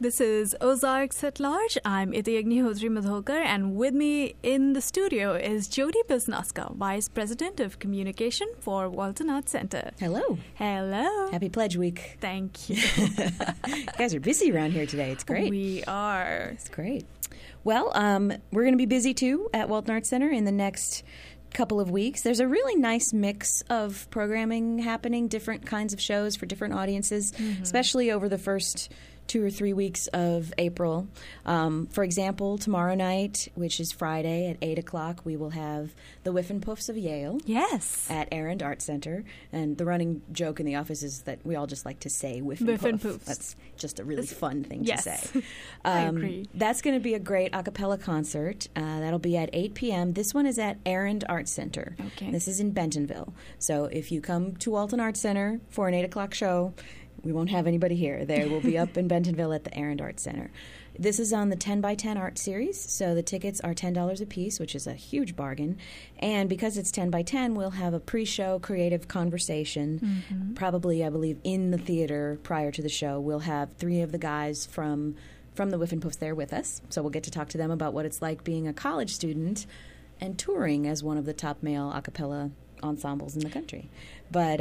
This is Ozarks at Large. I'm Iti Agnihotri Madhokar, and with me in the studio is Jody Biznaska, Vice President of Communication for Walton Arts Center. Hello. Hello. Happy Pledge Week. Thank you. You guys are busy around here today. It's great. We are. It's great. Well, we're going to be busy, too, at Walton Arts Center in the next couple of weeks. There's a really nice mix of programming happening, different kinds of shows for different audiences, especially over the first 2 or 3 weeks of April. For example, tomorrow night, which is Friday at 8 o'clock, we will have the Whiff and Puffs of Yale. Yes. At Arend Art Center. And the running joke in the office is that we all just like to say Whiff and Puff. And Puffs. That's just a really fun thing to say. I agree. That's going to be a great a cappella concert. That'll be at 8 p.m. This one is at Arend Art Center. Okay. This is in Bentonville. So if you come to Walton Arts Center for an 8 o'clock show, we won't have anybody here. They will be up in Bentonville at the Arend Art Center. This is on the 10 by 10 art series, so the tickets are $10 a piece, which is a huge bargain. And because it's 10 by 10, we'll have a pre-show creative conversation, probably, I believe, in the theater prior to the show. We'll have 3 of the guys from the Whiff and Puffs there with us, so we'll get to talk to them about what it's like being a college student and touring as one of the top male a cappella ensembles in the country. But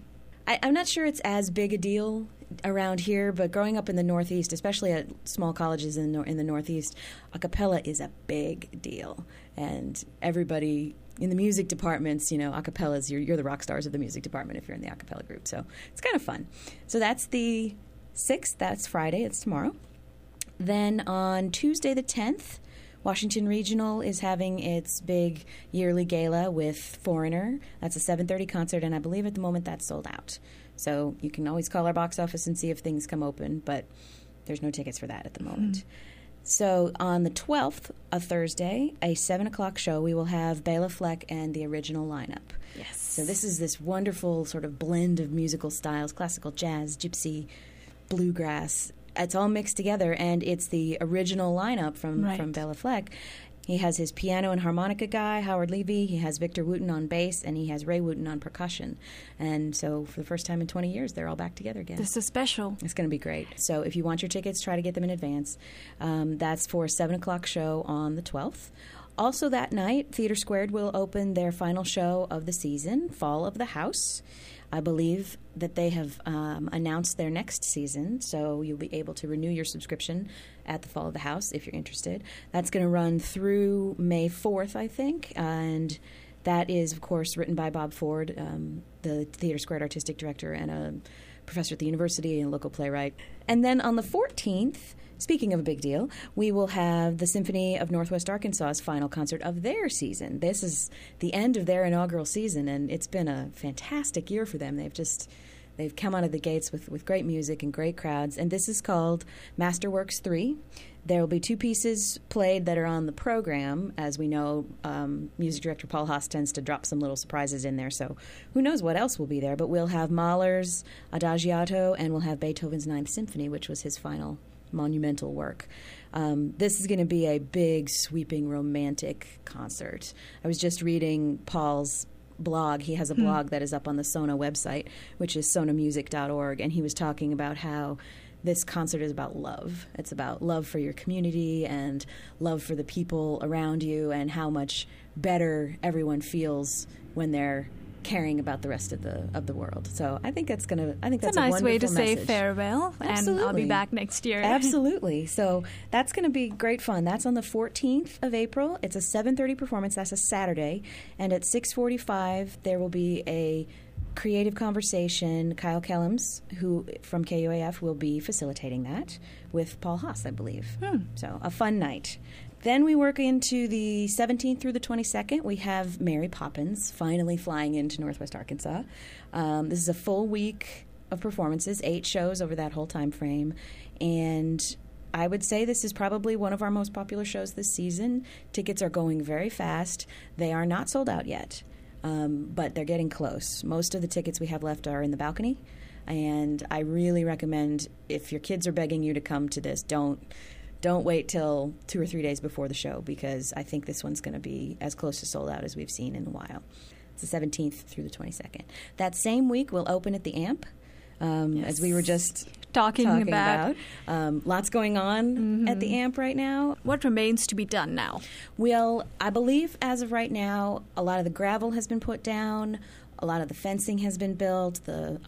I'm not sure it's as big a deal around here, but growing up in the Northeast, especially at small colleges in the Northeast, a cappella is a big deal. And everybody in the music departments, you know, a cappellas, you're the rock stars of the music department if you're in the a cappella group. So it's kind of fun. So that's the 6th. That's Friday. It's tomorrow. Then on Tuesday the 10th, Washington Regional is having its big yearly gala with Foreigner. That's a 7:30 concert, and I believe at the moment that's sold out. So you can always call our box office and see if things come open, but there's no tickets for that at the moment. So on the 12th, a Thursday, a 7 o'clock show, we will have Bela Fleck and the original lineup. Yes. So this is this wonderful sort of blend of musical styles, classical jazz, gypsy, bluegrass. It's all mixed together, and it's the original lineup from Bela Fleck. He has his piano and harmonica guy, Howard Levy. He has Victor Wooten on bass, and he has Ray Wooten on percussion. And so for the first time in 20 years, they're all back together again. This is special. It's going to be great. So if you want your tickets, try to get them in advance. That's for a 7 o'clock show on the 12th. Also that night, Theater Squared will open their final show of the season, Fall of the House. I believe that they have announced their next season, so you'll be able to renew your subscription at the Fall of the House if you're interested. That's going to run through May 4th, I think, and that is, of course, written by Bob Ford, the Theater Squared artistic director and a professor at the university and a local playwright. And then on the 14th, speaking of a big deal, we will have the Symphony of Northwest Arkansas's final concert of their season. This is the end of their inaugural season, and it's been a fantastic year for them. They've come out of the gates with great music and great crowds, and this is called Masterworks 3. There will be 2 pieces played that are on the program. As we know, music director Paul Haas tends to drop some little surprises in there, so who knows what else will be there. But we'll have Mahler's Adagiato, and we'll have Beethoven's Ninth Symphony, which was his final monumental work. This is going to be a big, sweeping, romantic concert. I was just reading Paul's blog. He has a blog that is up on the Sona website, which is sonamusic.org, and he was talking about how this concert is about love. It's about love for your community and love for the people around you, and how much better everyone feels when they're caring about the rest of the world. So I think that's a nice way to say farewell. Absolutely. And I'll be back next year. Absolutely. So that's going to be great fun. That's on the 14th of April. It's a 7:30 performance. That's a Saturday. And at 6:45 there will be a creative conversation. Kyle Kellums, who from KUAF, will be facilitating that with Paul Haas, I believe. So a fun night. Then we work into the 17th through the 22nd. We have Mary Poppins finally flying into Northwest Arkansas. This is a full week of performances, 8 shows over that whole time frame. And I would say this is probably one of our most popular shows this season. Tickets are going very fast. They are not sold out yet, but they're getting close. Most of the tickets we have left are in the balcony. And I really recommend, if your kids are begging you to come to this, don't wait till 2 or 3 days before the show, because I think this one's going to be as close to sold out as we've seen in a while. It's the 17th through the 22nd. That same week, we'll open at the AMP. as we were just talking about. Lots going on at the AMP right now. What remains to be done now? Well, I believe as of right now, a lot of the gravel has been put down. A lot of the fencing has been built. The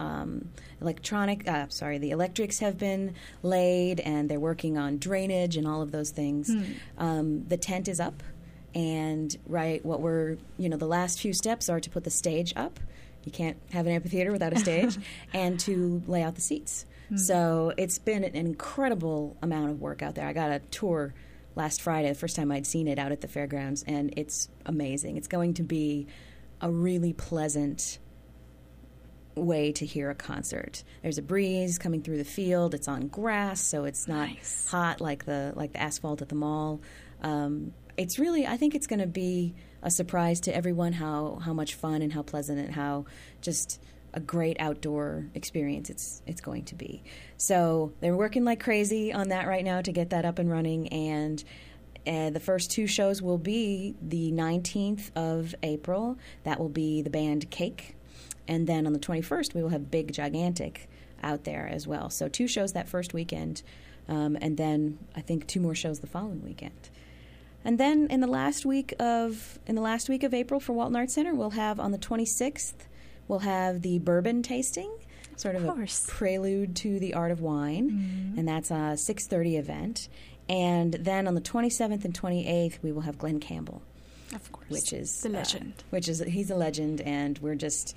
electrics have been laid, and they're working on drainage and all of those things. The tent is up, and the last few steps are to put the stage up. You can't have an amphitheater without a stage, and to lay out the seats. So it's been an incredible amount of work out there. I got a tour last Friday, the first time I'd seen it out at the fairgrounds, and it's amazing. It's going to be a really pleasant way to hear a concert. There's a breeze coming through the field. It's on grass, so it's not hot like the asphalt at the mall. It's really, I think it's going to be a surprise to everyone how much fun and how pleasant and how just a great outdoor experience it's going to be. So they're working like crazy on that right now to get that up and running, and the first two shows will be the 19th of April. That will be the band Cake. And then on the 21st, we will have Big Gigantic out there as well. So 2 shows that first weekend, and then I think 2 more shows the following weekend. And then in the last week of April for Walton Arts Center, we'll have on the 26th, we'll have the bourbon tasting, sort of a prelude to the art of wine, and that's a 6:30 event. And then on the 27th and 28th, we will have Glenn Campbell, of course, which is the legend. He's a legend, and we just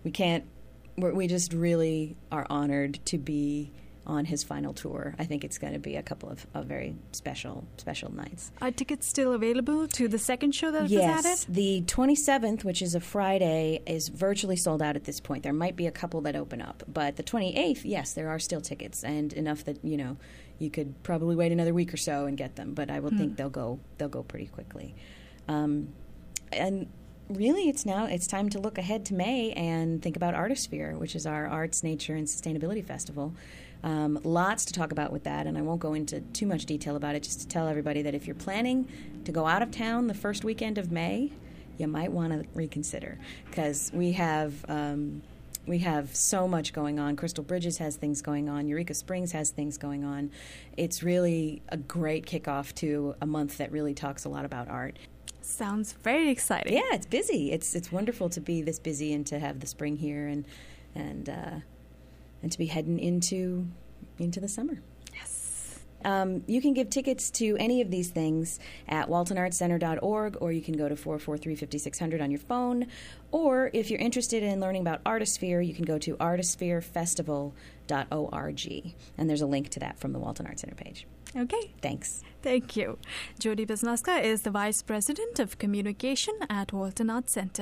really are honored to be on his final tour. I think it's going to be a couple of very special nights. Are tickets still available to the second show that was Yes, added? the 27th, which is a Friday, is virtually sold out at this point. There might be a couple that open up, but the 28th, yes, there are still tickets, and enough that you could probably wait another week or so and get them. But I will think they'll go pretty quickly. And really, it's time to look ahead to May and think about Artisphere, which is our arts, nature, and sustainability festival. Lots to talk about with that, and I won't go into too much detail about it, just to tell everybody that if you're planning to go out of town the first weekend of May, you might want to reconsider, because we have so much going on. Crystal Bridges has things going on. Eureka Springs has things going on. It's really a great kickoff to a month that really talks a lot about art. Sounds very exciting. Yeah, it's busy. It's wonderful to be this busy and to have the spring here and to be heading into the summer. Yes. You can give tickets to any of these things at waltonartscenter.org, or you can go to 443-5600 on your phone. Or if you're interested in learning about Artisphere, you can go to artispherefestival.org. And there's a link to that from the Walton Arts Center page. Okay. Thanks. Thank you. Jody Biznaska is the Vice President of Communication at Walton Arts Center.